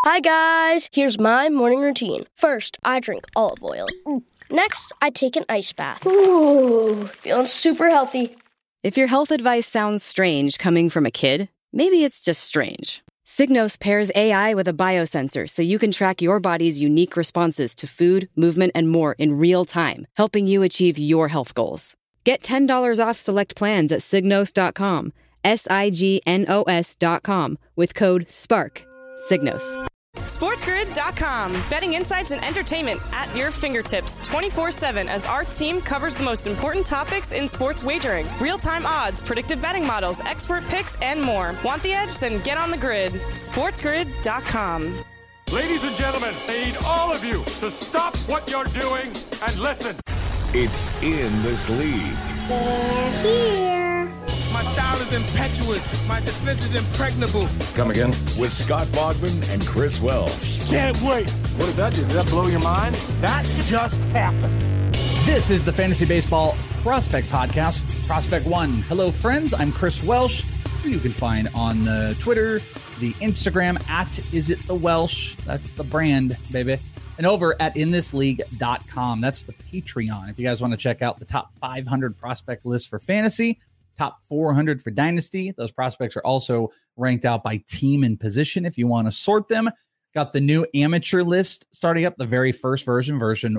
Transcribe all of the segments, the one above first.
Hi guys, here's my morning routine. First, I drink olive oil. Next, I take an ice bath. Ooh, feeling super healthy. If your health advice sounds strange coming from a kid, maybe it's just strange. Signos pairs AI with a biosensor so you can track your body's unique responses to food, movement, and more in real time, helping you achieve your health goals. Get $10 off select plans at Signos.com, SIGNOS.com, with code SPARK. Signos. SportsGrid.com. Betting insights and entertainment at your fingertips 24/7 as our team covers the most important topics in sports wagering. Real-time odds, predictive betting models, expert picks, and more. Want the edge? Then get on the grid. SportsGrid.com. Ladies and gentlemen, I need all of you to stop what you're doing and listen. It's In This League. They're here. My style is impetuous. My defense is impregnable. Come again? With Scott Bogman and Chris Welsh. Can't wait. What does that do? Did that blow your mind? That just happened. This is the Fantasy Baseball Prospect Podcast, Prospect One. Hello, friends. I'm Chris Welsh, who you can find on the Twitter, the Instagram, at IsItTheWelsh. That's the brand, baby. And over at inthisleague.com. That's the Patreon. If you guys want to check out the top 500 prospect list for fantasy, top 400 for dynasty. Those prospects are also ranked out by team and position if you want to sort them. Got the new amateur list starting up, the very first version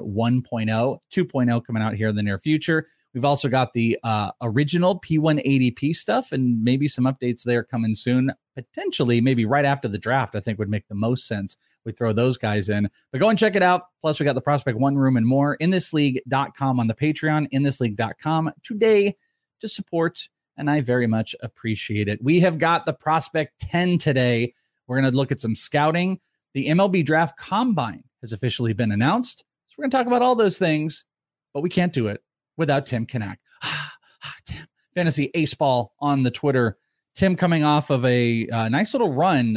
1.0, 2.0 coming out here in the near future. We've also got the original P180P stuff and maybe some updates there coming soon. Potentially, maybe right after the draft, I think would make the most sense. We throw those guys in. But go and check it out. Plus, we got the Prospect One Room and more. InThisLeague.com on the Patreon. InThisLeague.com today to support, and I very much appreciate it. We have got the Prospect 10 today. We're going to look at some scouting. The MLB Draft Combine has officially been announced. So we're going to talk about all those things, but we can't do it without Tim Kanak. Tim, Fantasy Ace Ball on the Twitter. Tim coming off of a nice little run.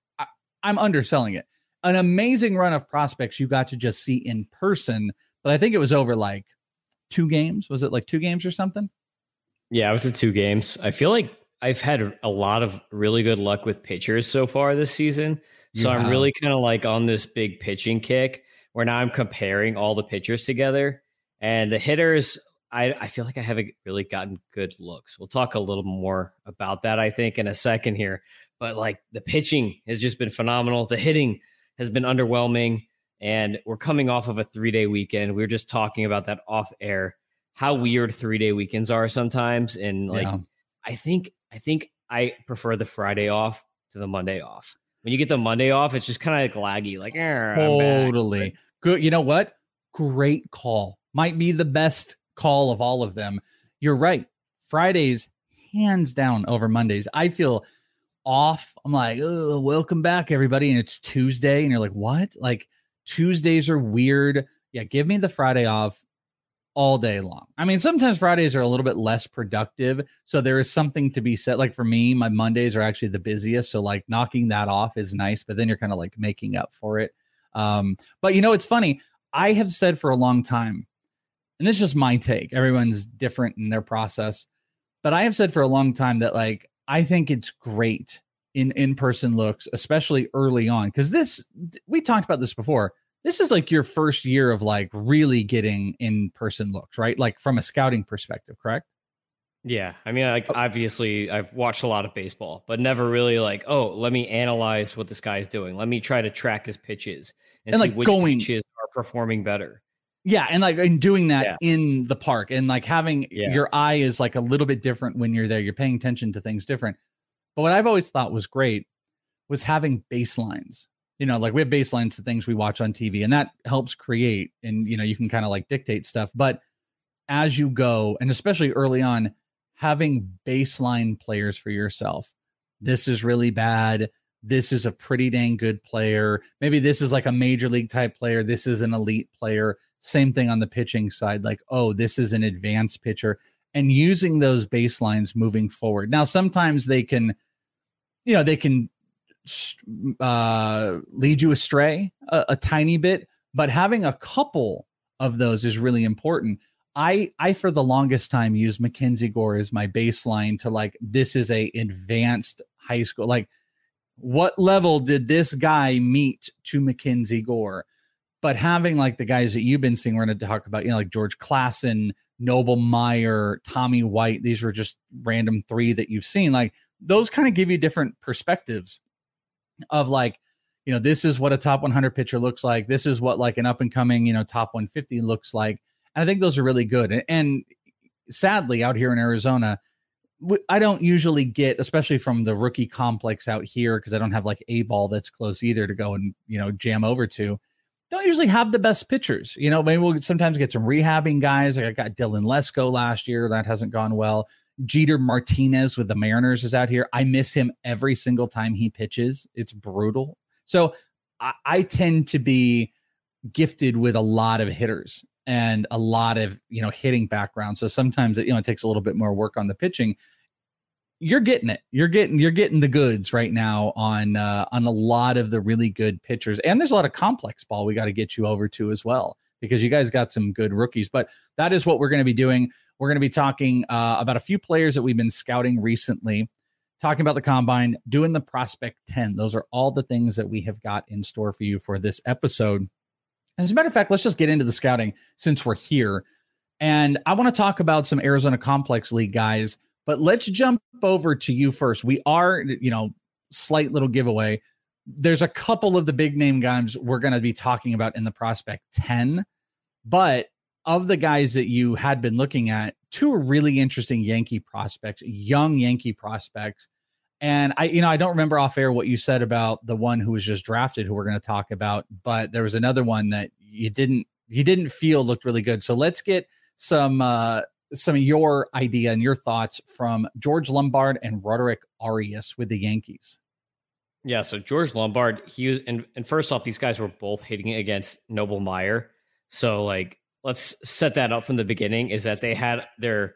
I'm underselling it. An amazing run of prospects you got to just see in person, but I think it was over like 2 games. Was it like 2 games or something? Yeah, I went to 2 games. I feel like I've had a lot of really good luck with pitchers so far this season. So I'm really kind of like on this big pitching kick where now I'm comparing all the pitchers together. And the hitters, I feel like I haven't really gotten good looks. We'll talk a little more about that, I think, in a second here. But like the pitching has just been phenomenal. The hitting has been underwhelming. And we're coming off of a 3-day weekend. We were just talking about that off air, how weird 3-day weekends are sometimes. And like, I think I prefer the Friday off to the Monday off. When you get the Monday off, it's just kind of like laggy, like, totally good. You know what? Great call. Might be the best call of all of them. You're right. Fridays, hands down over Mondays. I feel off. I'm like, oh, welcome back, everybody. And it's Tuesday. And you're like, what? Like Tuesdays are weird. Yeah. Give me the Friday off all day long. I mean, sometimes Fridays are a little bit less productive. So there is something to be said. Like for me, my Mondays are actually the busiest. So like knocking that off is nice, but then you're kind of like making up for it. But you know, it's funny. I have said for a long time, and this is just my take. Everyone's different in their process, but I have said for a long time that like, I think it's great in-person looks, especially early on. Cause we talked about this before. This is like your first year of like really getting in-person looks, right? Like from a scouting perspective, correct? Yeah. I mean, like obviously I've watched a lot of baseball, but never really like, oh, let me analyze what this guy's doing. Let me try to track his pitches and see like which pitches are performing better. Yeah. And like in doing that in the park and like having your eye is like a little bit different when you're there. You're paying attention to things different. But what I've always thought was great was having baselines. You know, like we have baselines to things we watch on TV and that helps create and, you know, you can kind of like dictate stuff. But as you go, and especially early on, having baseline players for yourself, this is really bad. This is a pretty dang good player. Maybe this is like a major league type player. This is an elite player. Same thing on the pitching side. Like, oh, this is an advanced pitcher and using those baselines moving forward. Now, sometimes they can, you know, they can lead you astray a tiny bit, but having a couple of those is really important. I for the longest time used Mackenzie Gore as my baseline to like, this is a advanced high school. Like What level did this guy meet to Mackenzie Gore? But having like the guys that you've been seeing, we're going to talk about, like George Klassen, Noble Meyer, Tommy White. These were just random 3 that you've seen. Like those kind of give you different perspectives of like, this is what a top 100 pitcher looks like. This is what like an up and coming, top 150 looks like. And I think those are really good. And sadly out here in Arizona, I don't usually get, especially from the rookie complex out here, because I don't have like a ball that's close either to go and, jam over to. Don't usually have the best pitchers. Maybe we'll sometimes get some rehabbing guys. Like I got Dylan Lesko last year. That hasn't gone well. Jeter Martinez with the Mariners is out here. I miss him every single time he pitches. It's brutal. So I tend to be gifted with a lot of hitters and a lot of, hitting background. So sometimes it takes a little bit more work on the pitching. You're getting it. You're getting the goods right now on a lot of the really good pitchers. And there's a lot of complex ball we got to get you over to as well, because you guys got some good rookies. But that is what we're going to be doing. We're going to be talking about a few players that we've been scouting recently, talking about the combine, doing the prospect 10. Those are all the things that we have got in store for you for this episode. As a matter of fact, let's just get into the scouting since we're here. And I want to talk about some Arizona Complex League guys, but let's jump over to you first. We are, slight little giveaway. There's a couple of the big name guys we're going to be talking about in the prospect 10, but of the guys that you had been looking at, 2 are really interesting Yankee prospects, young Yankee prospects. And I don't remember off air what you said about the one who was just drafted, who we're going to talk about, but there was another one that you didn't feel looked really good. So let's get some of your idea and your thoughts from George Lombard and Roderick Arias with the Yankees. Yeah, so George Lombard, he was, and first off, these guys were both hitting against Noble Meyer. So like, let's set that up from the beginning, is that they had their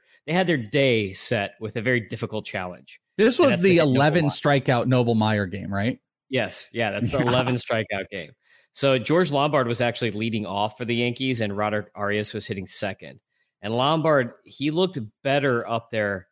day set with a very difficult challenge. This was the 11 strikeout Noble Meyer game, right? Yes. Yeah, that's the 11 strikeout game. So George Lombard was actually leading off for the Yankees, and Roderick Arias was hitting second. And Lombard, he looked better up there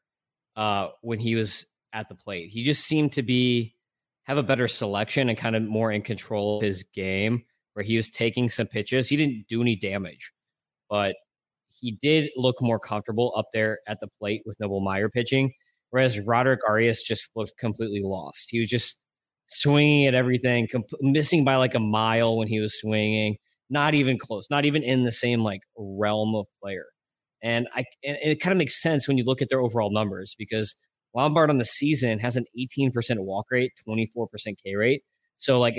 when he was at the plate. He just seemed to have a better selection and kind of more in control of his game, where he was taking some pitches. He didn't do any damage, but he did look more comfortable up there at the plate with Noble Meyer pitching, whereas Roderick Arias just looked completely lost. He was just swinging at everything, missing by like a mile when he was swinging, not even close, not even in the same like realm of player. And it kind of makes sense when you look at their overall numbers, because Lombard on the season has an 18% walk rate, 24% K rate. So like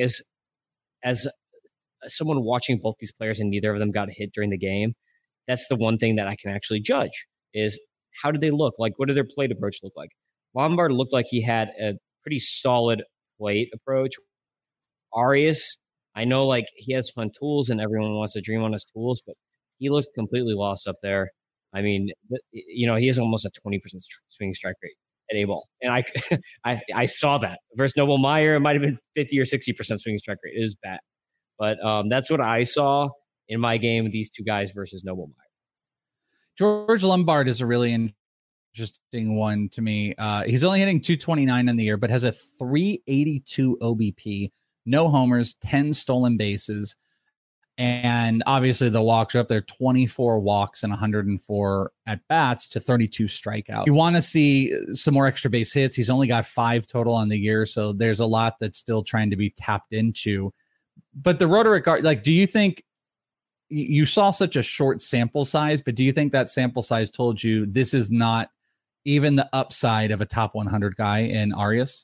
as someone watching both these players and neither of them got a hit during the game, that's the one thing that I can actually judge is how did they look? Like, what did their plate approach look like? Lombard looked like he had a pretty solid plate approach. Arias, I know like he has fun tools and everyone wants to dream on his tools, but he looked completely lost up there. I mean, he has almost a 20% swinging strike rate at A-ball. And I saw that. Versus Noble Meyer, it might have been 50 or 60% swinging strike rate. It was bad. But that's what I saw in my game with these two guys versus Noble Meyer. George Lombard is a really interesting one to me. He's only hitting 229 in the year, but has a 382 OBP, no homers, 10 stolen bases. And obviously the walks are up there, 24 walks and 104 at bats to 32 strikeouts. You want to see some more extra base hits. He's only got 5 total on the year. So there's a lot that's still trying to be tapped into. But the Roderick, like, do you think you saw such a short sample size, but do you think that sample size told you this is not even the upside of a top 100 guy in Arias?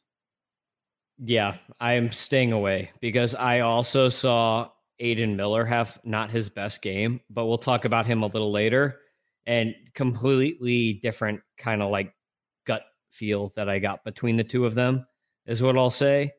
Yeah, I'm staying away because I also saw Aiden Miller have not his best game, but we'll talk about him a little later, and completely different kind of like gut feel that I got between the two of them is what I'll say.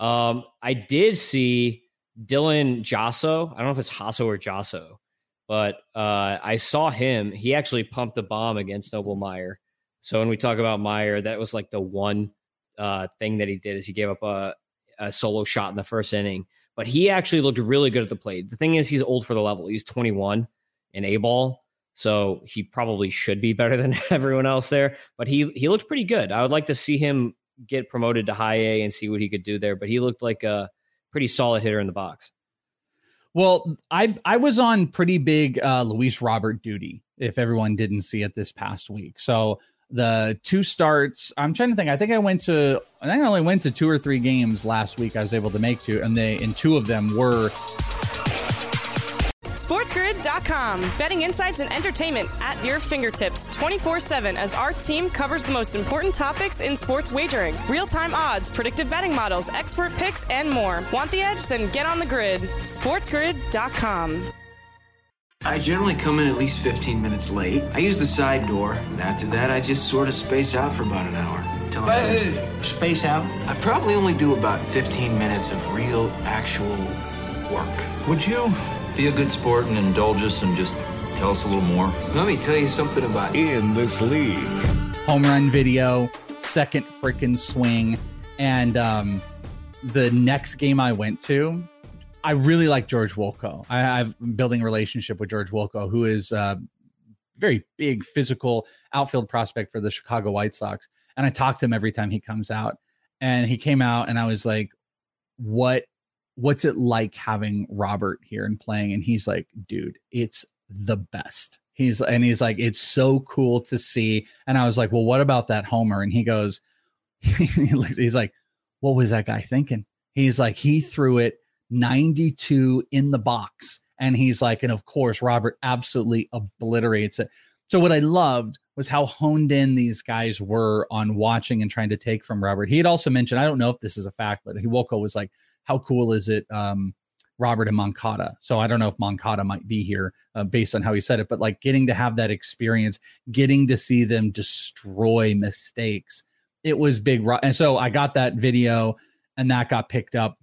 I did see Dylan Jasso. I don't know if it's Hasso or Jasso, but I saw him. He actually pumped the bomb against Noble Meyer. So when we talk about Meyer, that was like the one thing that he did is he gave up a solo shot in the first inning. But he actually looked really good at the plate. The thing is, he's old for the level. He's 21 in A-ball, so he probably should be better than everyone else there. But he looked pretty good. I would like to see him get promoted to high A and see what he could do there. But he looked like a pretty solid hitter in the box. Well, I was on pretty big Luis Robert duty, if everyone didn't see it this past week. So the 2 starts, I'm trying to think. I think I only went to 2 or 3 games last week. I was able to make 2, and 2 of them were SportsGrid.com. Betting insights and entertainment at your fingertips 24/7 as our team covers the most important topics in sports wagering. Real-time odds, predictive betting models, expert picks, and more. Want the edge? Then get on the grid. SportsGrid.com. I generally come in at least 15 minutes late. I use the side door, and after that, I just sort of space out for about an hour. Space out? I probably only do about 15 minutes of real, actual work. Would you be a good sport and indulge us and just tell us a little more? Let me tell you something about In This League. Home run video, second freaking swing. And the next game I went to, I really like George Wolko. I've been building a relationship with George Wolko, who is a very big physical outfield prospect for the Chicago White Sox. And I talk to him every time he comes out. And he came out and I was like, what's it like having Robert here and playing? And he's like, dude, it's the best. He's like, it's so cool to see. And I was like, well, what about that homer? And he goes, he's like, what was that guy thinking? He's like, he threw it 92 in the box. And he's like, and of course, Robert absolutely obliterates it. So what I loved was how honed in these guys were on watching and trying to take from Robert. He had also mentioned, I don't know if this is a fact, but Wolko was like, how cool is it, Robert and Moncada? So I don't know if Moncada might be here based on how he said it, but like getting to have that experience, getting to see them destroy mistakes. It was big. And so I got that video and that got picked up.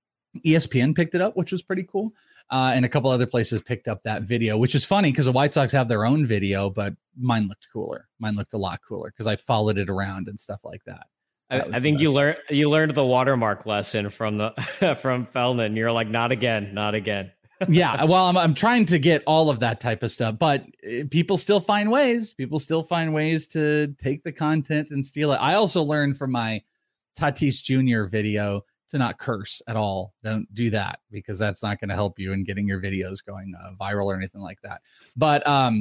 ESPN picked it up, which was pretty cool. And a couple other places picked up that video, which is funny because the White Sox have their own video, but mine looked cooler. Mine looked a lot cooler because I followed it around and stuff like that. I think you learned the watermark lesson from from Feldman. You're like, not again. Yeah, well, I'm trying to get all of that type of stuff, but people still find ways. People still find ways to take the content and steal it. I also learned from my Tatis Jr. video to not curse at all. Don't do that because that's not going to help you in getting your videos going viral or anything like that. But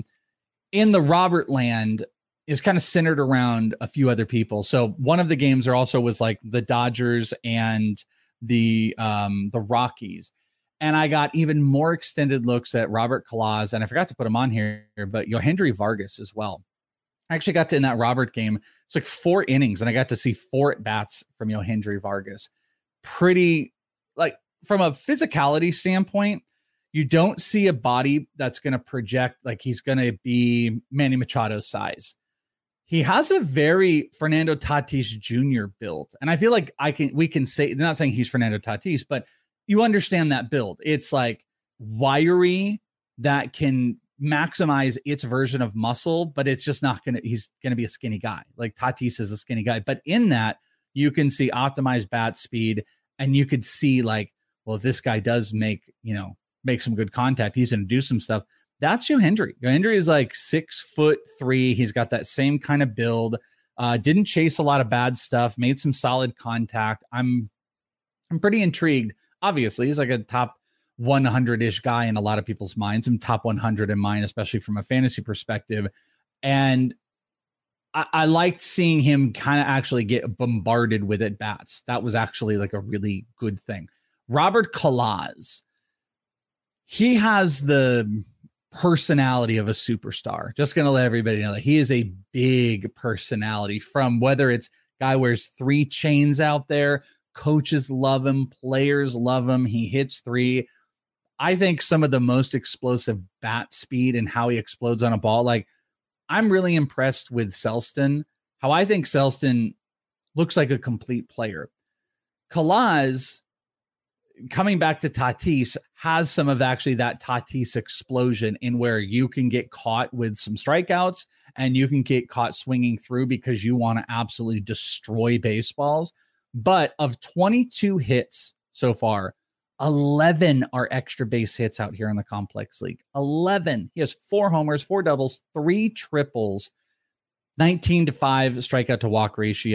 in the Robert land is kind of centered around a few other people. So one of the games there also was like the Dodgers and the Rockies. And I got even more extended looks at Robert Kalaz, and I forgot to put him on here, but Yohendry Vargas as well. I actually got to, in that Robert game, it's like 4 innings, and I got to see 4 at-bats from Yohendry Vargas. Pretty, like, from a physicality standpoint, you don't see a body that's going to project like he's going to be Manny Machado's size. He has a very Fernando Tatis Jr. build. And I feel like we can say, not saying he's Fernando Tatis, but you understand that build. It's like wiry that can maximize its version of muscle, but it's just not he's going to be a skinny guy. Like Tatis is a skinny guy. But in that, you can see optimized bat speed, and you could see like, well, if this guy does make some good contact, he's going to do some stuff. That's Yohendry. Yohendry is like 6'3". He's got that same kind of build. Didn't chase a lot of bad stuff. Made some solid contact. I'm pretty intrigued. Obviously, he's like a top 100-ish guy in a lot of people's minds. I'm top 100 in mine, especially from a fantasy perspective. And I liked seeing him kind of actually get bombarded with at bats. That was actually like a really good thing. Robert Kalaz, he has the personality of a superstar. Just going to let everybody know that he is a big personality, from whether it's guy wears 3 chains out there, coaches love him, players love him. He hits 3. I think some of the most explosive bat speed and how he explodes on a ball. Like, I'm really impressed with Selston, how I think Selston looks like a complete player. Kalaz, coming back to Tatis, has some of actually that Tatis explosion in where you can get caught with some strikeouts and you can get caught swinging through because you want to absolutely destroy baseballs. But of 22 hits so far, 11 are extra base hits out here in the Complex League. 11. He has 4 homers, 4 doubles, 3 triples, 19-5 strikeout to walk ratio.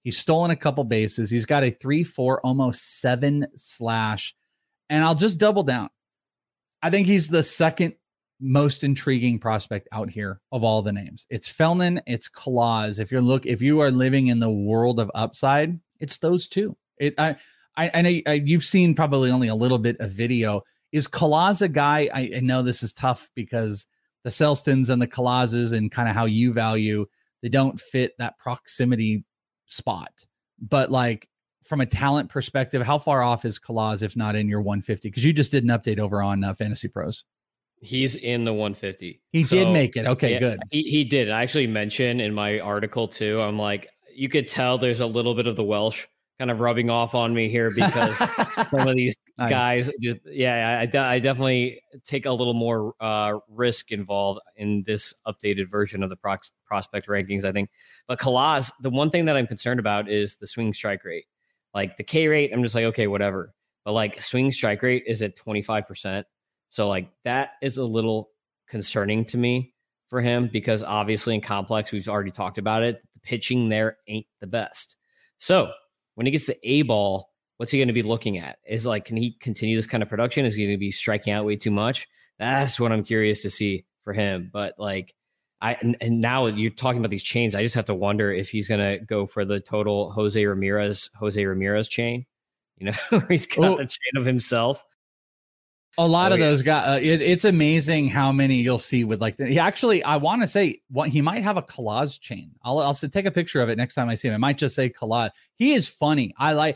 He's stolen a couple bases. He's got a 3.4, almost 7 slash. And I'll just double down. I think he's the second most intriguing prospect out here of all the names. It's Feldman, it's Claus. If you are living in the world of upside, it's those two. I know you've seen probably only a little bit of video. Is Claus a guy? I know this is tough because the Selstons and the Clauses and kind of how you value, they don't fit that proximity spot. But like from a talent perspective, how far off is Claus if not in your 150? Because you just did an update over on Fantasy Pros. He's in the 150. He did make it. Okay, yeah, good. He did. I actually mentioned in my article too, I'm like, you could tell there's a little bit of the Welsh kind of rubbing off on me here because some of these guys, I definitely take a little more risk involved in this updated version of the prospect rankings, I think. But Claus, the one thing that I'm concerned about is the swing strike rate. Like the K rate, I'm just like, okay, whatever. But like swing strike rate is at 25%. So like that is a little concerning to me for him because obviously in complex, we've already talked about it. The pitching there ain't the best. So when he gets to A ball, what's he going to be looking at? Is like, can he continue this kind of production? Is he going to be striking out way too much? That's what I'm curious to see for him. But like, and now you're talking about these chains. I just have to wonder if he's going to go for the total Jose Ramirez chain, you know, where he's got the chain of himself. A lot of those guys, it's amazing how many you'll see with like, he actually, I want to say he might have a Claus chain. I'll take a picture of it next time I see him. It might just say Claus. He is funny.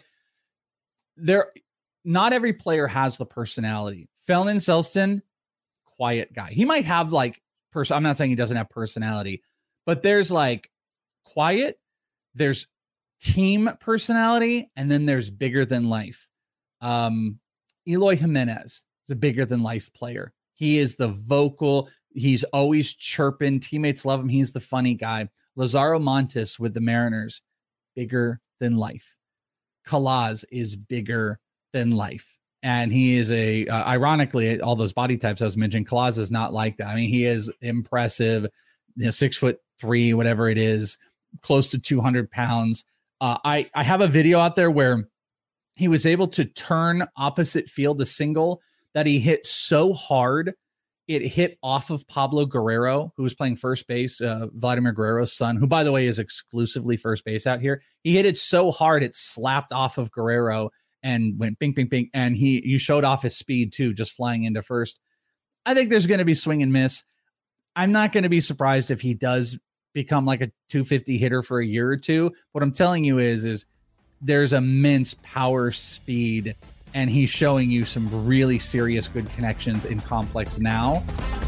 Not every player has the personality. Feldman Selston, quiet guy. He might have like, I'm not saying he doesn't have personality, but there's like quiet, there's team personality, and then there's bigger than life. Eloy Jimenez is a bigger than life player. He is the vocal. He's always chirping. Teammates love him. He's the funny guy. Lazaro Montes with the Mariners, bigger than life. Claus is bigger than life. And he is ironically, all those body types I was mentioning, Claus is not like that. I mean, he is impressive, 6'3", whatever it is, close to 200 pounds. I have a video out there where he was able to turn opposite field a single that he hit so hard, it hit off of Pablo Guerrero, who was playing first base, Vladimir Guerrero's son, who, by the way, is exclusively first base out here. He hit it so hard, it slapped off of Guerrero and went bing, bing, bing. And he showed off his speed, too, just flying into first. I think there's going to be swing and miss. I'm not going to be surprised if he does become like a 250 hitter for a year or two. What I'm telling you is there's immense power, speed, and he's showing you some really serious good connections in complex now.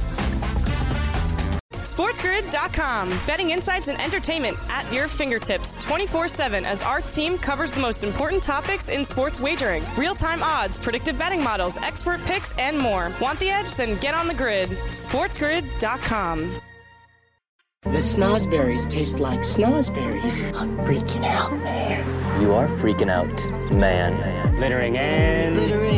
SportsGrid.com. Betting insights and entertainment at your fingertips 24/7 as our team covers the most important topics in sports wagering. Real-time odds, predictive betting models, expert picks, and more. Want the edge? Then get on the grid. SportsGrid.com. The snozberries taste like snozberries. I'm freaking out, man. You are freaking out, man. Littering and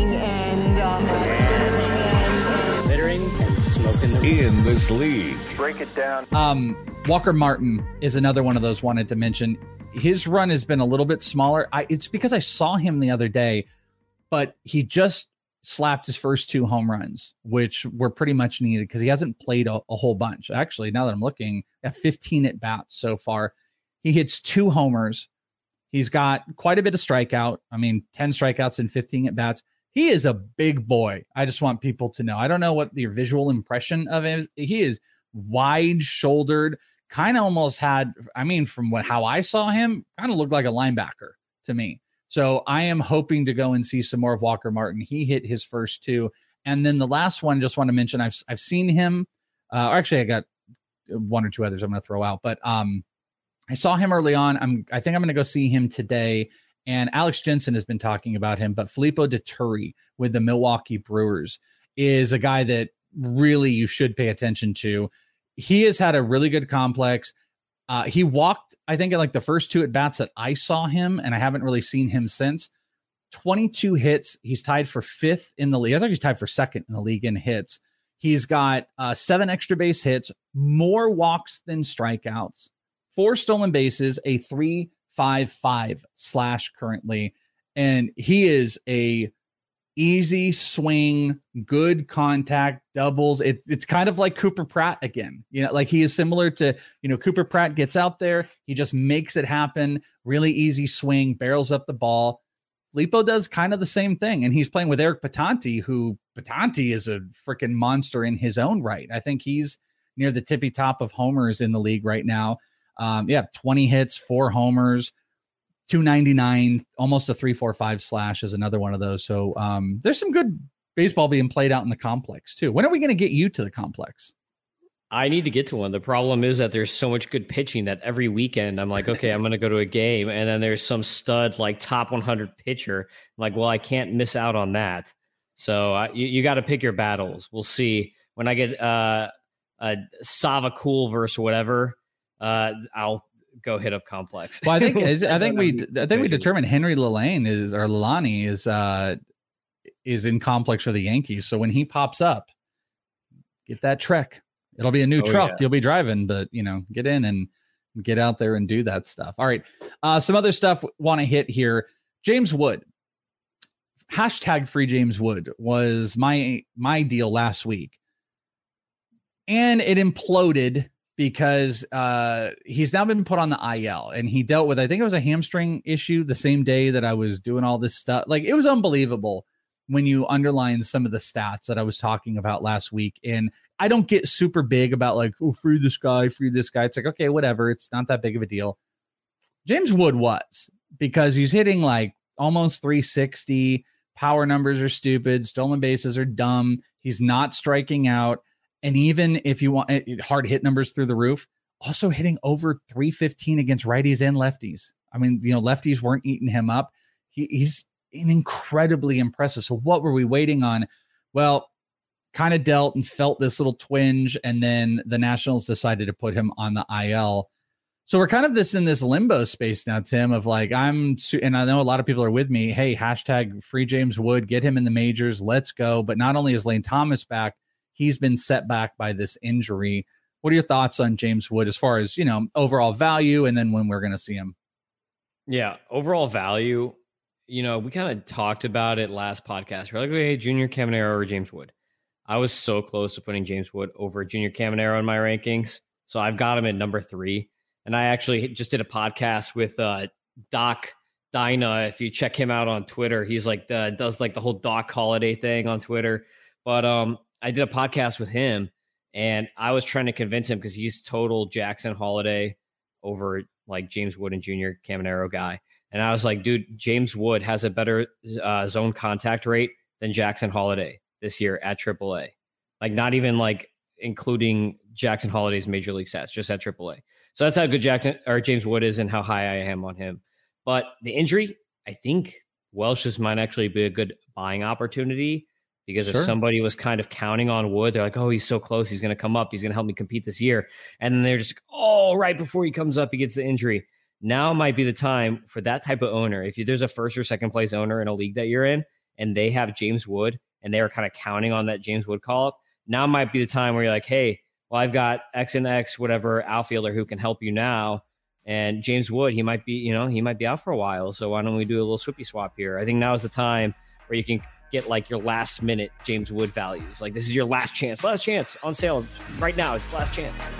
smoking in this league. Break it down. Walker Martin is another one of those wanted to mention. His run has been a little bit smaller. It's because I saw him the other day, but he just slapped his first 2 home runs, which were pretty much needed because he hasn't played a whole bunch. Actually, now that I'm looking, at 15 at bats so far. He hits 2 homers. He's got quite a bit of strikeout. I mean, 10 strikeouts and 15 at bats. He is a big boy. I just want people to know. I don't know what your visual impression of him is. He is wide shouldered, kind of almost had, I mean, from how I saw him, kind of looked like a linebacker to me. So I am hoping to go and see some more of Walker Martin. He hit his first 2. And then the last one, just want to mention, I've seen him, or actually I got 1 or 2 others I'm going to throw out, but I saw him early on. I think I'm going to go see him today. And Alex Jensen has been talking about him, but Filippo Deturi with the Milwaukee Brewers is a guy that really you should pay attention to. He has had a really good complex. He walked, I think, at like the first 2 at bats that I saw him, and I haven't really seen him since. 22 hits. He's tied for 5th in the league. He's actually tied for 2nd in the league in hits. He's got 7 extra base hits, more walks than strikeouts, 4 stolen bases, a /555/ currently. And he is a easy swing, good contact, doubles. It's kind of like Cooper Pratt again. Like he is similar to, Cooper Pratt gets out there. He just makes it happen. Really easy swing, barrels up the ball. Filippo does kind of the same thing. And he's playing with Eric Patanti, who Patanti is a freaking monster in his own right. I think he's near the tippy top of homers in the league right now. 20 hits, 4 homers, 299, almost a 3.45/ is another one of those. So there's some good baseball being played out in the complex too. When are we going to get you to the complex? I need to get to one. The problem is that there's so much good pitching that every weekend I'm like, okay, I'm going to go to a game. And then there's some stud, like top 100 pitcher. I'm like, well, I can't miss out on that. So you got to pick your battles. We'll see when I get a Sava Cool versus whatever. I'll go hit up complex. Well, I think we determined Henry Lalani is in complex for the Yankees. So when he pops up, get that Trek. It'll be a new truck you'll be driving, but get in and get out there and do that stuff. All right. Some other stuff want to hit here. James Wood. #free James Wood was my deal last week. And it imploded because he's now been put on the IL, and he dealt with, I think it was a hamstring issue the same day that I was doing all this stuff. Like, it was unbelievable when you underline some of the stats that I was talking about last week. And I don't get super big about like, oh, free this guy. It's like, okay, whatever. It's not that big of a deal. James Wood was, because he's hitting like almost 360. Power numbers are stupid. Stolen bases are dumb. He's not striking out. And even if you want hard hit numbers through the roof, also hitting over 315 against righties and lefties. I mean, lefties weren't eating him up. He's incredibly impressive. So what were we waiting on? Well, kind of dealt and felt this little twinge, and then the Nationals decided to put him on the IL. So we're kind of in this limbo space now, Tim, of like, and I know a lot of people are with me. Hey, #free James Wood, get him in the majors. Let's go. But not only is Lane Thomas back, he's been set back by this injury. What are your thoughts on James Wood as far as, overall value, and then when we're going to see him? Yeah, overall value. We kind of talked about it last podcast. We're like, hey, Junior Caminero or James Wood. I was so close to putting James Wood over Junior Caminero in my rankings. So I've got him at number 3. And I actually just did a podcast with Doc Dyna. If you check him out on Twitter, he's like does like the whole Doc Holiday thing on Twitter. But I did a podcast with him, and I was trying to convince him, because he's total Jackson Holiday over like James Wood and Junior Caminero guy. And I was like, dude, James Wood has a better zone contact rate than Jackson Holiday this year at AAA. Like, not even like including Jackson Holiday's major league stats, just at AAA. So that's how good James Wood is and how high I am on him. But the injury, I think Welsh's might actually be a good buying opportunity, because if somebody was kind of counting on Wood, they're like, oh, he's so close, he's going to come up, he's going to help me compete this year. And then they're just, right before he comes up, he gets the injury. Now might be the time for that type of owner. If there's a first or second place owner in a league that you're in, and they have James Wood, and they are kind of counting on that James Wood call up, now might be the time where you're like, hey, well, I've got X and X, whatever outfielder who can help you now. And James Wood, he might be out for a while. So why don't we do a little swippy swap here? I think now is the time where you can get like your last minute James Wood values. Like, this is your last chance on sale right now. It's last chance.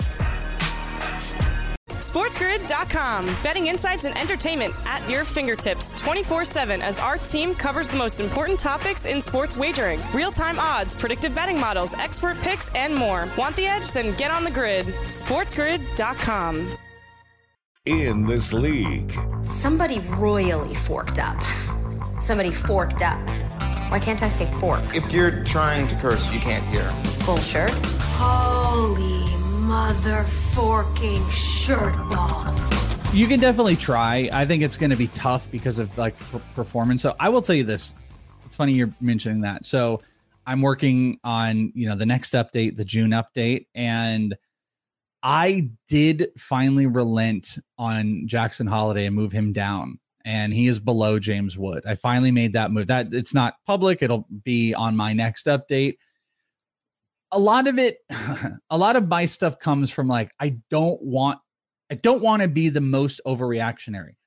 SportsGrid.com. Betting insights and entertainment at your fingertips 24/7 as our team covers the most important topics in sports wagering. Real-time odds, predictive betting models, expert picks, and more. Want the edge? Then get on the grid. SportsGrid.com. In this league, somebody royally forked up. Somebody forked up. Why can't I say fork? If you're trying to curse, you can't hear. Full shirt. Holy mother forking shirt balls. You can definitely try. I think it's going to be tough because of like performance. So I will tell you this. It's funny you're mentioning that. So I'm working on, the next update, the June update, and I did finally relent on Jackson Holiday and move him down, and he is below James Wood. I finally made that move. That it's not public. It'll be on my next update. A lot of my stuff comes from like, I don't want to be the most overreactionary.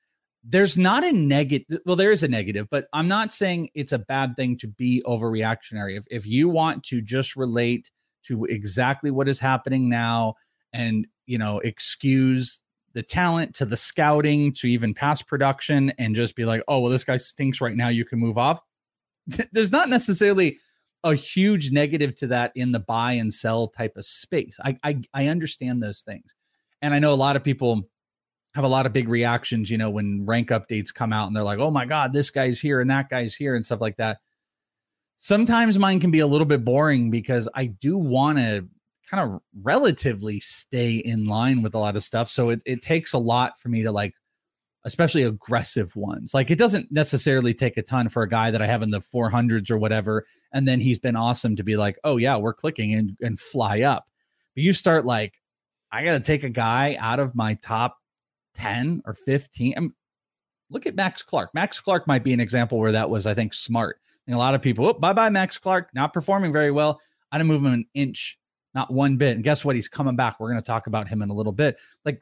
there's not a negative. Well, there is a negative, but I'm not saying it's a bad thing to be overreactionary. If you want to just relate to exactly what is happening now and, excuse the talent to the scouting to even past production and just be like, oh, well, this guy stinks right now, you can move off. There's not necessarily a huge negative to that in the buy and sell type of space. I understand those things. And I know a lot of people have a lot of big reactions, when rank updates come out and they're like, oh my God, this guy's here and that guy's here and stuff like that. Sometimes mine can be a little bit boring because I do want to kind of relatively stay in line with a lot of stuff. So it takes a lot for me to especially aggressive ones. It doesn't necessarily take a ton for a guy that I have in the 400s or whatever. And then he's been awesome to be like, oh yeah, we're clicking and fly up. But you start I got to take a guy out of my top 10 or 15. Look at Max Clark. Max Clark might be an example where that was, I think, smart. And a lot of people, bye-bye, Max Clark, not performing very well. I didn't move him an inch, not one bit. And guess what? He's coming back. We're going to talk about him in a little bit.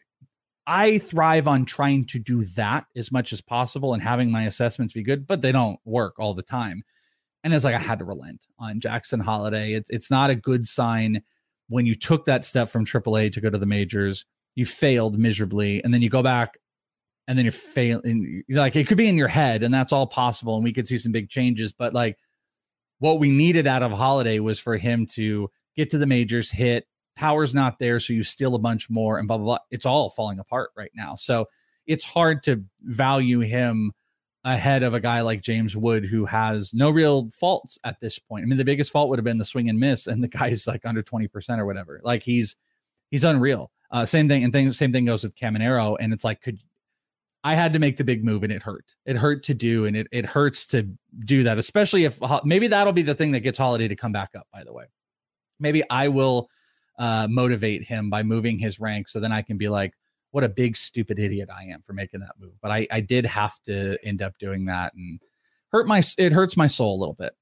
I thrive on trying to do that as much as possible and having my assessments be good, but they don't work all the time. And it's I had to relent on Jackson Holliday. It's not a good sign when you took that step from AAA to go to the majors. You failed miserably, and then you go back and then you're failing. It could be in your head, and that's all possible. And we could see some big changes, but what we needed out of Holliday was for him to get to the majors, hit. Power's not there, so you steal a bunch more and blah, blah, blah. It's all falling apart right now. So it's hard to value him ahead of a guy like James Wood, who has no real faults at this point. I mean, the biggest fault would have been the swing and miss, and the guy's under 20% or whatever. He's unreal. Same thing goes with Caminero. And it's I had to make the big move and it hurt. It hurt to do. And it hurts to do that, especially if maybe that'll be the thing that gets Holliday to come back up, by the way. Maybe I will motivate him by moving his rank. So then I can be like, what a big, stupid idiot I am for making that move. But I did have to end up doing that and it hurts my soul a little bit.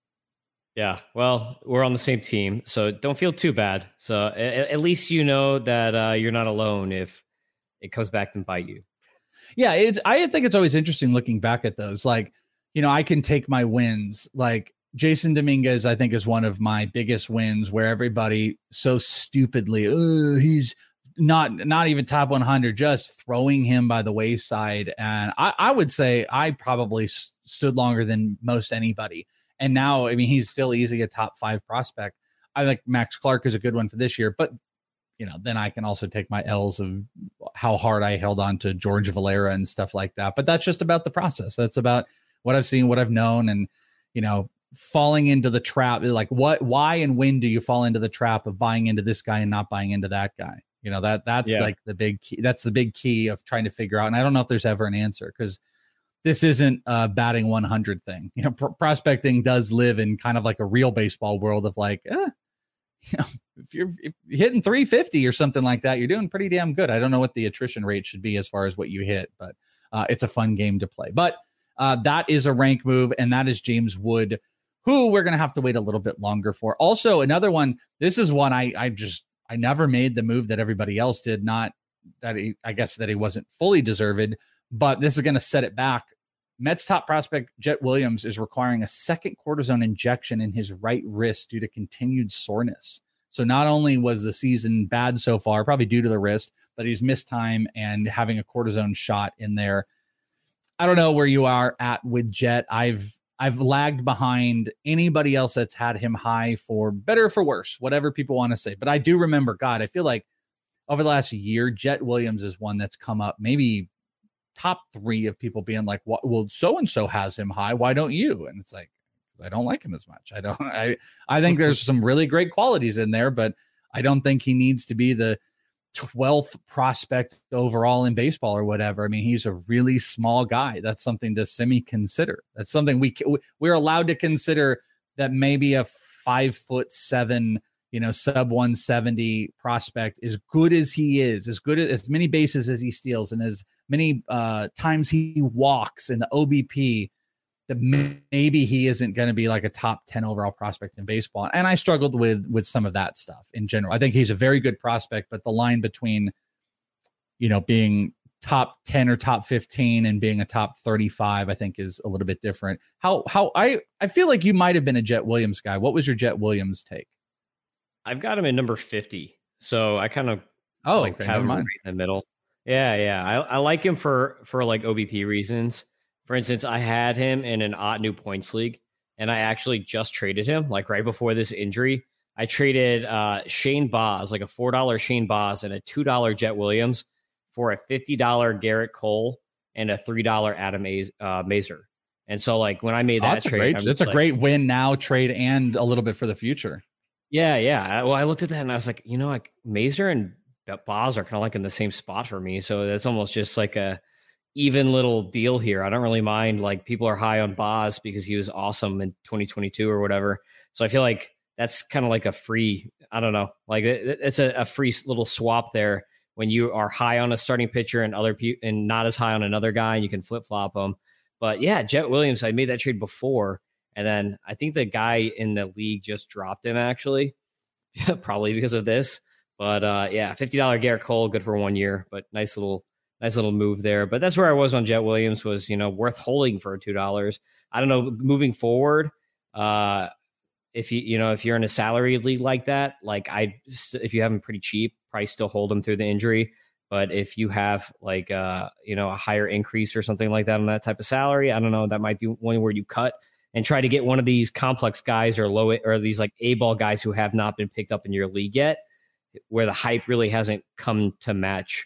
Yeah, well, we're on the same team, so don't feel too bad. So at least you know that you're not alone if it comes back and bite you. Yeah, I think it's always interesting looking back at those. I can take my wins. Jason Dominguez, I think, is one of my biggest wins where everybody so stupidly, he's not even top 100, just throwing him by the wayside. And I would say I probably stood longer than most anybody. And now, I mean, he's still easily a top 5 prospect. I think Max Clark is a good one for this year, but then I can also take my L's of how hard I held on to George Valera and stuff like that. But that's just about the process. That's about what I've seen, what I've known, and, falling into the trap. Why and when do you fall into the trap of buying into this guy and not buying into that guy? That's the big key. That's the big key of trying to figure out. And I don't know if there's ever an answer, because this isn't a batting 100 thing. Prospecting does live in kind of a real baseball world of if you're hitting 350 or something like that, you're doing pretty damn good. I don't know what the attrition rate should be as far as what you hit, but it's a fun game to play. But that is a rank move, and that is James Wood, who we're going to have to wait a little bit longer for. Also, another one, this is one I never made the move that everybody else did. Not that I guess that he wasn't fully deserved, but this is going to set it back. Mets top prospect Jet Williams is requiring a second cortisone injection in his right wrist due to continued soreness. So not only was the season bad so far, probably due to the wrist, but he's missed time and having a cortisone shot in there. I don't know where you are at with Jet. I've lagged behind anybody else that's had him high, for better or for worse, whatever people want to say. But I do remember, I feel like over the last year, Jet Williams is one that's come up maybe top 3 of people being like, well, so-and-so has him high. Why don't you? And it's I don't like him as much. I think there's some really great qualities in there, but I don't think he needs to be the 12th prospect overall in baseball or whatever. I mean, he's a really small guy. That's something to semi-consider. That's something we're allowed to consider, that maybe a 5'7", sub 170 prospect, as good as he is, as good as many bases as he steals and as many times he walks in the OBP, that maybe he isn't going to be a top 10 overall prospect in baseball. And I struggled with some of that stuff in general. I think he's a very good prospect, but the line between, being top 10 or top 15 and being a top 35, I think is a little bit different. I feel like you might have been a Jet Williams guy. What was your Jet Williams take? I've got him in number 50. So I kind of have him right in the middle. Yeah. I like him for like OBP reasons. For instance, I had him in an odd new points league, and I actually just traded him like right before this injury. I traded Shane Baz, like a $4 Shane Baz and a $2 Jet Williams for a $50 Garrett Cole and a $3 Adam Mazer. And so like when I made that trade, it's a great win now, trade, and a little bit for the future. Yeah. Well, I looked at that and I was like, like Mazer and Baz are kind of like in the same spot for me. So that's almost just like a even little deal here. I don't really mind, like, people are high on Baz because he was awesome in 2022 or whatever. So I feel like that's kind of like a free, I don't know, like it's a free little swap there when you are high on a starting pitcher and other people and not as high on another guy, and you can flip flop them. But yeah, Jet Williams, I made that trade before, and then I think the guy in the league just dropped him actually, probably because of this. But yeah, $50 Garrett Cole, good for 1 year, but nice little move there. But that's where I was on Jet Williams, was worth holding for $2. I don't know, moving forward, if you're in a salary league like that, like if you have him pretty cheap, probably still hold him through the injury. But if you have like a higher increase or something like that on that type of salary, I don't know, that might be one where you cut and try to get one of these complex guys or these like A-ball guys who have not been picked up in your league yet, where the hype really hasn't come to match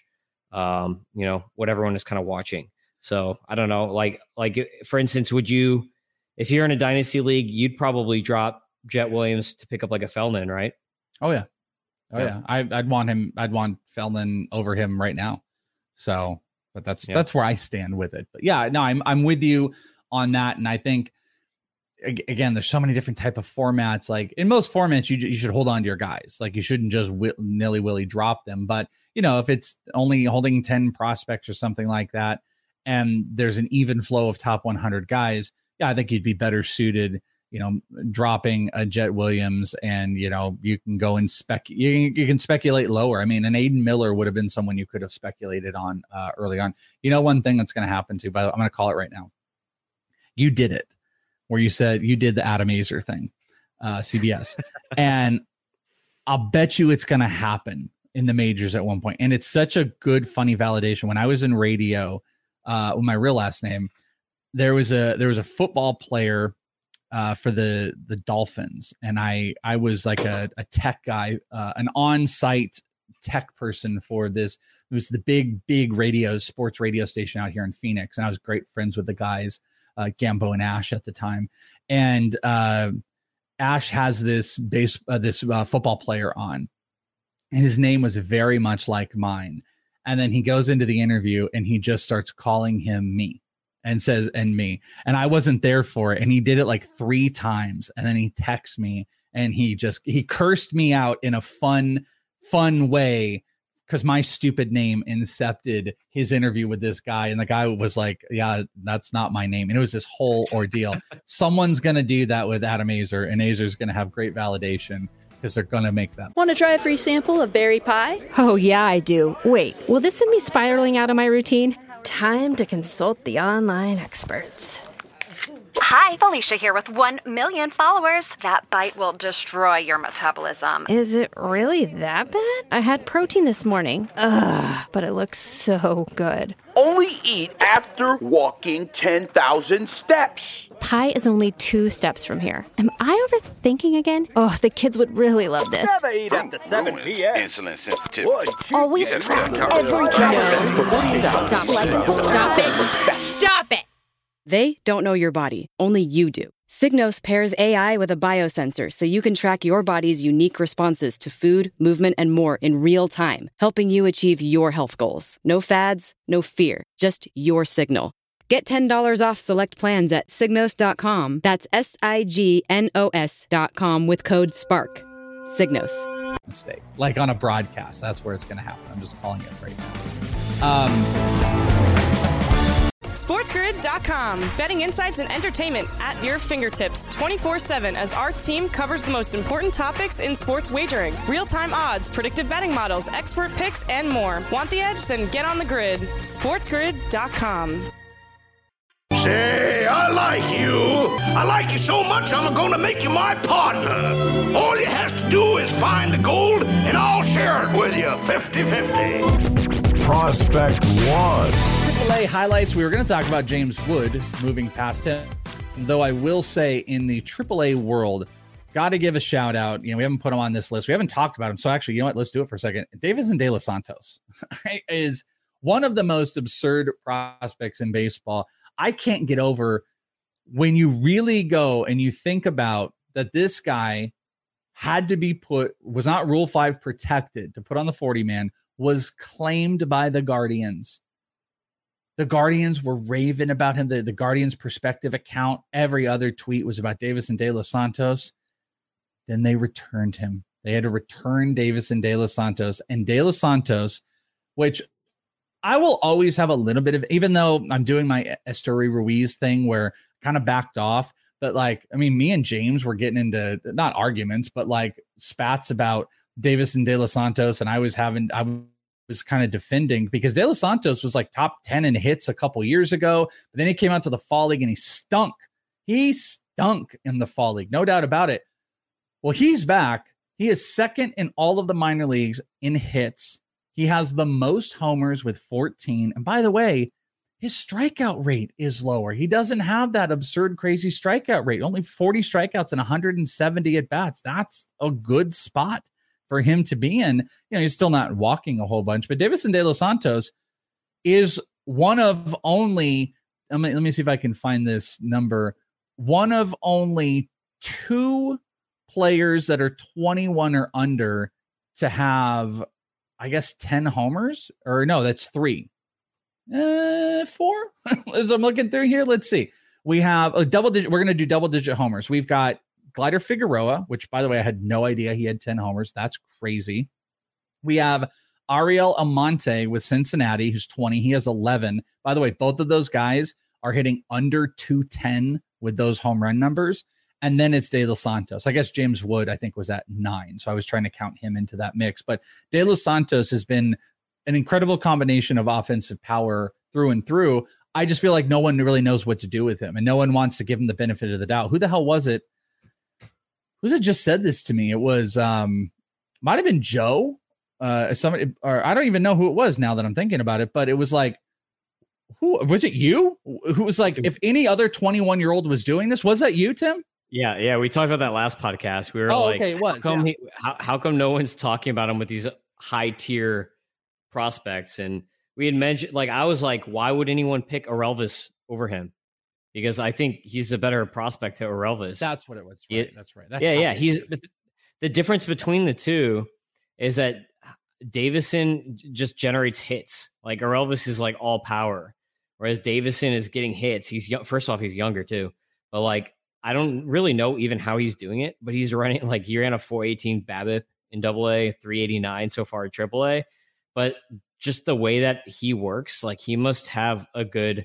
what everyone is kind of watching. So I don't know, like for instance, if you're in a dynasty league, you'd probably drop Jet Williams to pick up like a Feldman, right? Oh yeah. I'd want Feldman over him right now. So, but that's where I stand with it. But yeah, no, I'm with you on that. And I think, again, there's so many different type of formats. Like in most formats, you should hold on to your guys. Like you shouldn't just nilly-willy drop them. But if it's only holding 10 prospects or something like that, and there's an even flow of top 100 guys, yeah, I think you'd be better suited, dropping a Jet Williams, and you can go and you can speculate lower. I mean, an Aiden Miller would have been someone you could have speculated on early on. One thing that's going to happen too, but I'm going to call it right now. You did it, where you said you did the Adam Mazer thing, CBS, and I'll bet you it's going to happen in the majors at one point. And it's such a good, funny validation. When I was in radio, with my real last name, there was a football player for the Dolphins, and I was like a tech guy, an on-site tech person for this. It was the big sports radio station out here in Phoenix, and I was great friends with the guys, Gambo and Ash at the time. And Ash has this football player on, and his name was very much like mine. And then he goes into the interview and he just starts calling him me. And says, and me, and I wasn't there for it. And he did it like 3 times. And then he texts me and he cursed me out in a fun way, because my stupid name incepted his interview with this guy. And the guy was like, yeah, that's not my name. And it was this whole ordeal. Someone's going to do that with Adam Mazer, and Azer's going to have great validation because they're going to make that. Want to try a free sample of berry pie? Oh, yeah, I do. Wait, will this send me spiraling out of my routine? Time to consult the online experts. Hi, Felicia here with 1 million followers. That bite will destroy your metabolism. Is it really that bad? I had protein this morning. Ugh, but it looks so good. Only eat after walking 10,000 steps. Pie is only 2 steps from here. Am I overthinking again? Oh, the kids would really love this. Never eat after 7 p.m. Insulin sensitivity. Always track everything. Stop it. They don't know your body, only you do. Signos pairs AI with a biosensor so you can track your body's unique responses to food, movement, and more in real time, helping you achieve your health goals. No fads, no fear, just your signal. Get $10 off select plans at Signos.com. That's SIGNOS.com with code SPARK. Signos. Mistake. Like on a broadcast, that's where it's going to happen. I'm just calling it right now. SportsGrid.com. Betting insights and entertainment at your fingertips 24/7 as our team covers the most important topics in sports wagering. Real-time odds, predictive betting models, expert picks, and more. Want the edge? Then get on the grid. SportsGrid.com. Say, I like you. I like you so much, I'm going to make you my partner. All you have to do is find the gold, and I'll share it with you 50-50. Prospect One. AAA highlights. We were going to talk about James Wood moving past him, though I will say in the AAA world, got to give a shout out. We haven't put him on this list. We haven't talked about him. So actually, you know what? Let's do it for a second. Davison De Los Santos is one of the most absurd prospects in baseball. I can't get over when you really go and you think about that this guy had to be was not Rule 5 protected to put on the 40-man, was claimed by the Guardians. The Guardians were raving about him. The Guardians perspective account, every other tweet was about Davison De Los Santos. Then they returned him. They had to return Davison De Los Santos. And De Los Santos, which I will always have a little bit of, even though I'm doing my Esteury Ruiz thing where I kind of backed off, but me and James were getting into not arguments, but spats about Davison De Los Santos. And I was kind of defending because De Los Santos was top 10 in hits a couple years ago, but then he came out to the fall league and he stunk. He stunk in the fall league. No doubt about it. Well, he's back. He is second in all of the minor leagues in hits. He has the most homers with 14. And by the way, his strikeout rate is lower. He doesn't have that absurd, crazy strikeout rate. Only 40 strikeouts and 170 at bats. That's a good spot for him to be in. He's still not walking a whole bunch, but Davison De Los Santos is one of only, let me see if I can find this number. One of only 2 players that are 21 or under to have, I guess, 10 homers, or no, that's 3. 4 as I'm looking through here. Let's see. We have a double digit. We're going to do double digit homers. We've got Glider Figueroa, which by the way, I had no idea he had 10 homers. That's crazy. We have Ariel Almonte with Cincinnati, who's 20. He has 11. By the way, both of those guys are hitting under 210 with those home run numbers. And then it's De Los Santos. I guess James Wood, I think, was at 9. So I was trying to count him into that mix. But De Los Santos has been an incredible combination of offensive power through and through. I just feel like no one really knows what to do with him. And no one wants to give him the benefit of the doubt. Who the hell was it? Who's it just said this to me? It was, might have been Joe. Somebody, or I don't even know who it was now that I'm thinking about it. But it was who was it? You? Who was if any other 21-year-old was doing this? Was that you, Tim? Yeah, we talked about that last podcast. We were okay, it was. How come no one's talking about him with these high tier prospects? And we had mentioned, I was why would anyone pick Orelvis over him? Because I think he's a better prospect to Orelvis. That's what it was. Right? That's right. That's He's the difference between the two is that Davison just generates hits. Orelvis is all power, whereas Davison is getting hits. He's first off, he's younger too, but I don't really know even how he's doing it, but he's running he ran a 418 BABIP in AA, 389 so far at AAA. But just the way that he works, he must have a good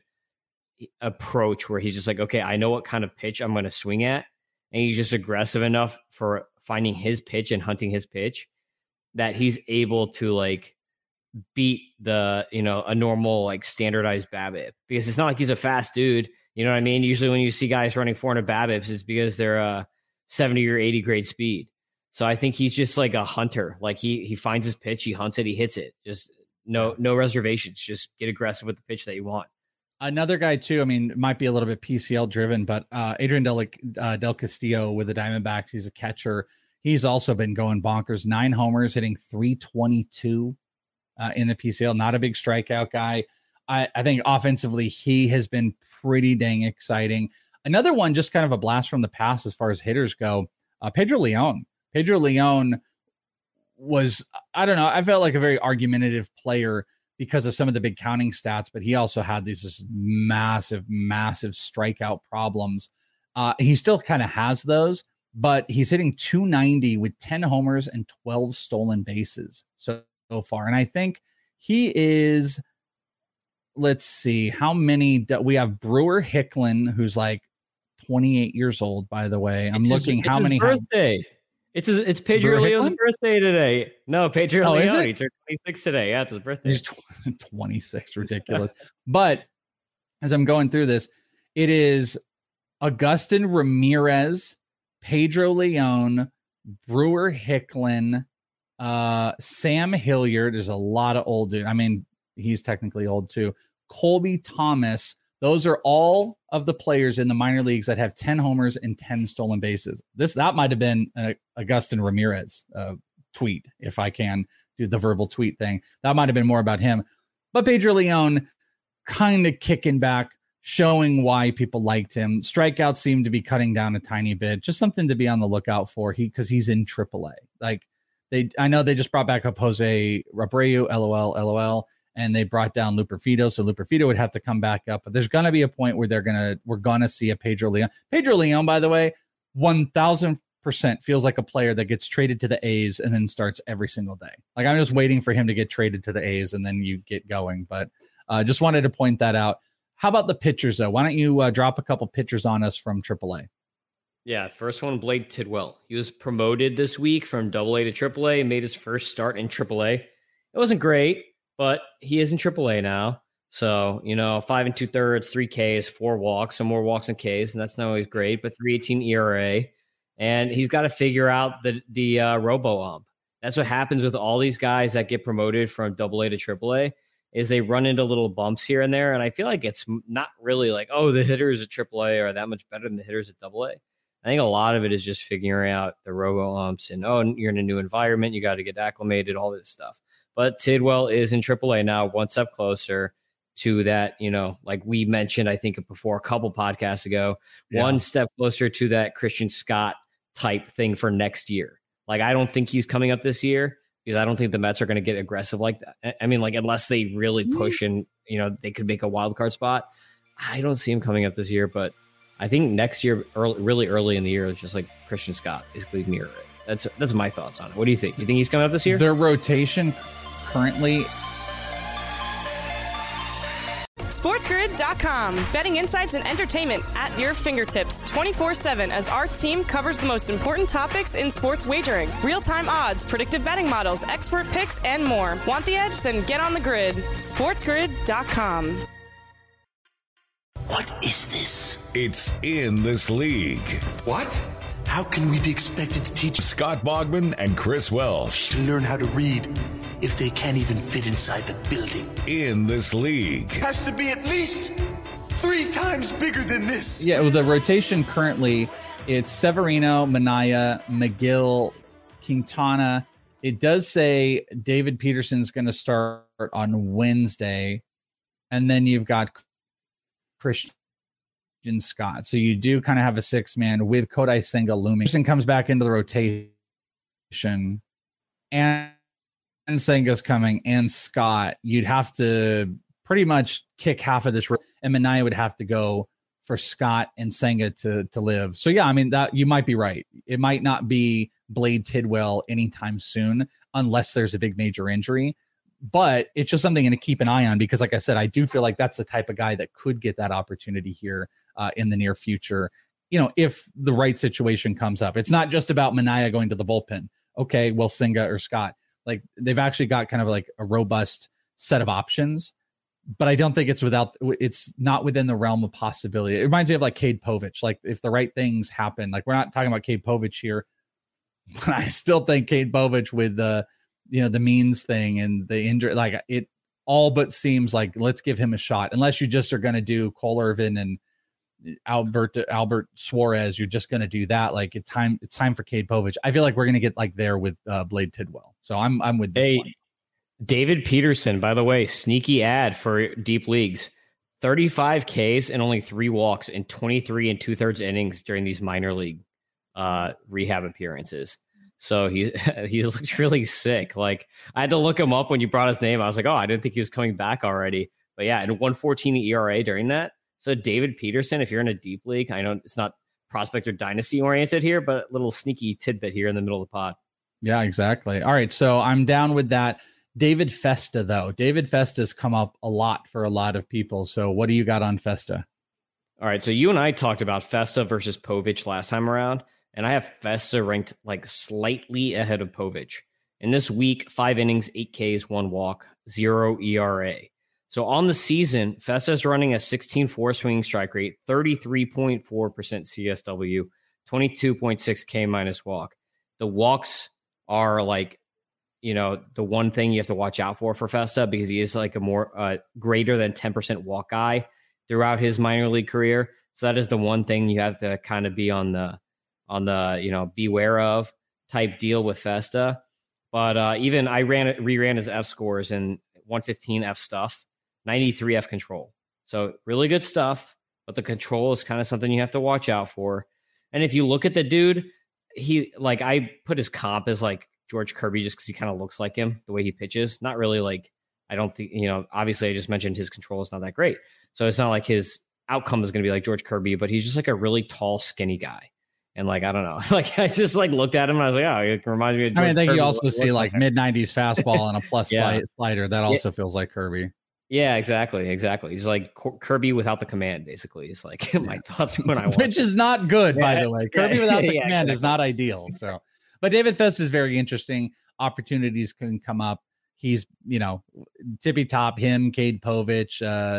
approach where he's just okay, I know what kind of pitch I'm going to swing at. And he's just aggressive enough for finding his pitch and hunting his pitch that he's able to beat the, a normal standardized BABIP, because it's not he's a fast dude. You know what I mean? Usually when you see guys running 400 BABIPs, it's because they're 70 or 80 grade speed. So I think he's just a hunter. He finds his pitch, he hunts it, he hits it. Just no reservations. Just get aggressive with the pitch that you want. Another guy too, it might be a little bit PCL driven, but Adrian Del Castillo with the Diamondbacks, he's a catcher. He's also been going bonkers. 9 homers, hitting 322 in the PCL. Not a big strikeout guy. I think offensively, he has been pretty dang exciting. Another one, just kind of a blast from the past as far as hitters go, Pedro Leon. Pedro Leon was, I don't know, I felt like a very argumentative player because of some of the big counting stats, but he also had these just massive strikeout problems. He still kind of has those, but he's hitting 290 with 10 homers and 12 stolen bases so far. And I think he is let's see how many we have. Brewer Hicklin, who's like 28 years old, by the way. I'm looking how many. Birthday. It's Pedro Leon's birthday today. No, Pedro Leon. He turned 26 today. Yeah, it's his birthday. He's 26. Ridiculous. But as I'm going through this, it is Agustin Ramirez, Pedro Leon, Brewer Hicklin, Sam Hilliard. There's a lot of old dude. I mean, he's technically old too. Colby Thomas. Those are all of the players in the minor leagues that have 10 homers and 10 stolen bases. That might have been an Agustin Ramirez tweet, if I can do the verbal tweet thing. That might have been more about him. But Pedro Leon kind of kicking back, showing why people liked him. Strikeouts seem to be cutting down a tiny bit. Just something to be on the lookout for. Because he's in AAA. Like I know they just brought back up Jose Abreu, LOL. And they brought down Luperfido, so Luperfido would have to come back up. But there's going to be a point where we're going to see a Pedro Leon. Pedro Leon, by the way, 1,000% feels like a player that gets traded to the A's and then starts every single day. Like I'm just waiting for him to get traded to the A's and then you get going. But just wanted to point that out. How about the pitchers, though? Why don't you drop a couple pitchers on us from AAA? Yeah, first one, Blade Tidwell. He was promoted this week from AA to AAA, made his first start in AAA. It wasn't great, but he is in AAA now. So, 5 2/3, 3 Ks, 4 walks, some more walks and Ks, and that's not always great, but 3.18 ERA. And he's got to figure out the robo-ump. That's what happens with all these guys that get promoted from AA to AAA, is they run into little bumps here and there. And I feel like it's not really like, the hitters at AAA are that much better than the hitters at AA. I think a lot of it is just figuring out the robo-umps and, you're in a new environment, you got to get acclimated, all this stuff. But Tidwell is in AAA now, one step closer to that, like we mentioned, I think before a couple podcasts ago, one step closer to that Christian Scott type thing for next year. Like, I don't think he's coming up this year because I don't think the Mets are going to get aggressive like that. I mean, like, unless they really push and, they could make a wild card spot. I don't see him coming up this year, but I think next year, really early in the year, it's just like Christian Scott is going to mirror it. That's my thoughts on it. What do you think? Do you think he's coming up this year? Their rotation currently. SportsGrid.com. Betting insights and entertainment at your fingertips 24/7 as our team covers the most important topics in sports wagering. Real-time odds, predictive betting models, expert picks, and more. Want the edge? Then get on the grid. SportsGrid.com. What is this? It's In This League. What? How can we be expected to teach Scott Bogman and Chris Welsh to learn how to read if they can't even fit inside the building? In This League. Has to be at least 3 times bigger than this. Yeah, well, the rotation currently, it's Severino, Minaya, McGill, Quintana. It does say David Peterson's going to start on Wednesday, and then you've got Christian Scott. So you do kind of have a 6-man with Kodai Senga looming. Peterson comes back into the rotation, and Senga's coming, and Scott. You'd have to pretty much kick half of this, and Minaya would have to go for Scott and Senga to live. So yeah, I mean, that you might be right. It might not be Blade Tidwell anytime soon, unless there's a big major injury. But it's just something to keep an eye on, because like I said, I do feel like that's the type of guy that could get that opportunity here in the near future, if the right situation comes up. It's not just about Minaya going to the bullpen. Okay, well, Senga or Scott, like they've actually got kind of like a robust set of options, but I don't think it's not within the realm of possibility. It reminds me of like Cade Povich. Like if the right things happen, like we're not talking about Cade Povich here, but I still think Cade Povich with the Means thing and the injury, like it all but seems like let's give him a shot. Unless you just are going to do Cole Irvin and Albert Suarez, you're just going to do that. Like it's time for Cade Povich. I feel like we're going to get like there with Blade Tidwell. So I'm with this one. David Peterson, by the way, sneaky ad for deep leagues, 35 Ks and only 3 walks in 23 2/3 innings during these minor league rehab appearances. So he looks really sick. Like I had to look him up when you brought his name. I was like, I didn't think he was coming back already. But yeah, and 1.14 ERA during that. So David Peterson, if you're in a deep league, I know it's not prospect or dynasty oriented here, but a little sneaky tidbit here in the middle of the pod. Yeah, exactly. All right, so I'm down with that. David Festa, though. David Festa's come up a lot for a lot of people. So what do you got on Festa? All right. So you and I talked about Festa versus Povich last time around, and I have Festa ranked like slightly ahead of Povich. In this week, 5 innings, 8 Ks, 1 walk, 0 ERA. So on the season, Festa's running a 16.4 swinging strike rate, 33.4% CSW, 22.6 K minus walk. The walks are like, the one thing you have to watch out for Festa, because he is like a more greater than 10% walk guy throughout his minor league career. So that is the one thing you have to kind of be on the beware of type deal with Festa. But even I reran his F scores in 115 F stuff, 93 F control. So really good stuff, but the control is kind of something you have to watch out for. And if you look at the dude, I put his comp as like George Kirby just because he kind of looks like him, the way he pitches. Not really like, I don't think, obviously I just mentioned his control is not that great. So it's not like his outcome is going to be like George Kirby, but he's just like a really tall, skinny guy. And like, I don't know, like I just like looked at him and I was like, oh, it reminds me of George I think Kirby. you also see like mid-90s fastball and a plus slider. That also feels like Kirby. Yeah, exactly. He's like Kirby without the command, basically. It's like my thoughts when I watch Which is not good, by the way. Kirby without the command is not ideal. So, but David Festa is very interesting. Opportunities can come up. He's, tippy top, him, Cade Povich,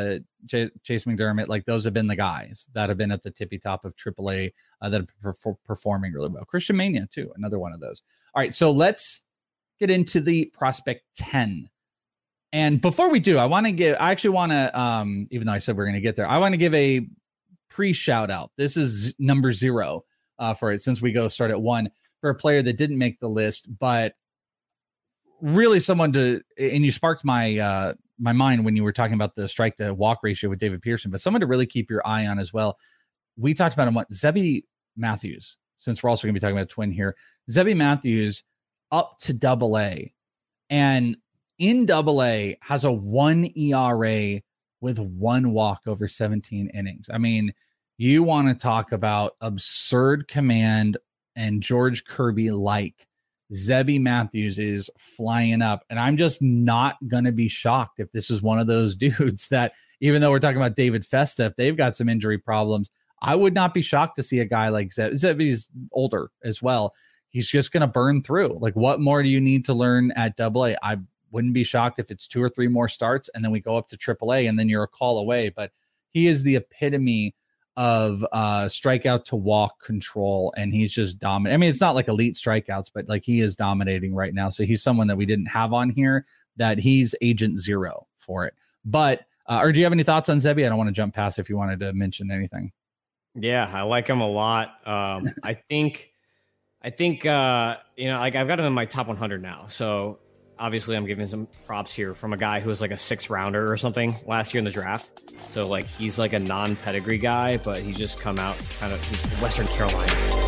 Chase McDermott, like those have been the guys that have been at the tippy top of AAA that are performing really well. Christian Mania, too, another one of those. All right, so let's get into the Prospect 10. And before we do, I actually want to, even though I said we're going to get there, I want to give a pre-shout out. This is number 0 for it, since we start at 1, for a player that didn't make the list, but really someone and you sparked my my mind when you were talking about the strike to walk ratio with David Pearson, but someone to really keep your eye on as well. We talked about him, Zebby Matthews, since we're also going to be talking about a twin here. Zebby Matthews up to AA, and in AA has a 1 ERA with 1 walk over 17 innings. I mean, you want to talk about absurd command and George Kirby like. Zebby Matthews is flying up, and I'm just not going to be shocked if this is one of those dudes that, even though we're talking about David Festa, if they've got some injury problems, I would not be shocked to see a guy like Zebby. Zebby's older as well. He's just going to burn through. Like, what more do you need to learn at AA? I wouldn't be shocked if it's 2 or 3 more starts, and then we go up to AAA, and then you're a call away. But he is the epitome of strikeout to walk control, and he's just dominant. I mean, it's not like elite strikeouts, but like he is dominating right now. So he's someone that we didn't have on here, that he's agent 0 for it. But or do you have any thoughts on Zebby? I don't want to jump past if you wanted to mention anything. Yeah, I like him a lot. I think like I've got him in my top 100 now. So obviously I'm giving some props here from a guy who was like a 6th rounder or something last year in the draft. So like he's like a non-pedigree guy, but he's just come out kind of Western Carolina.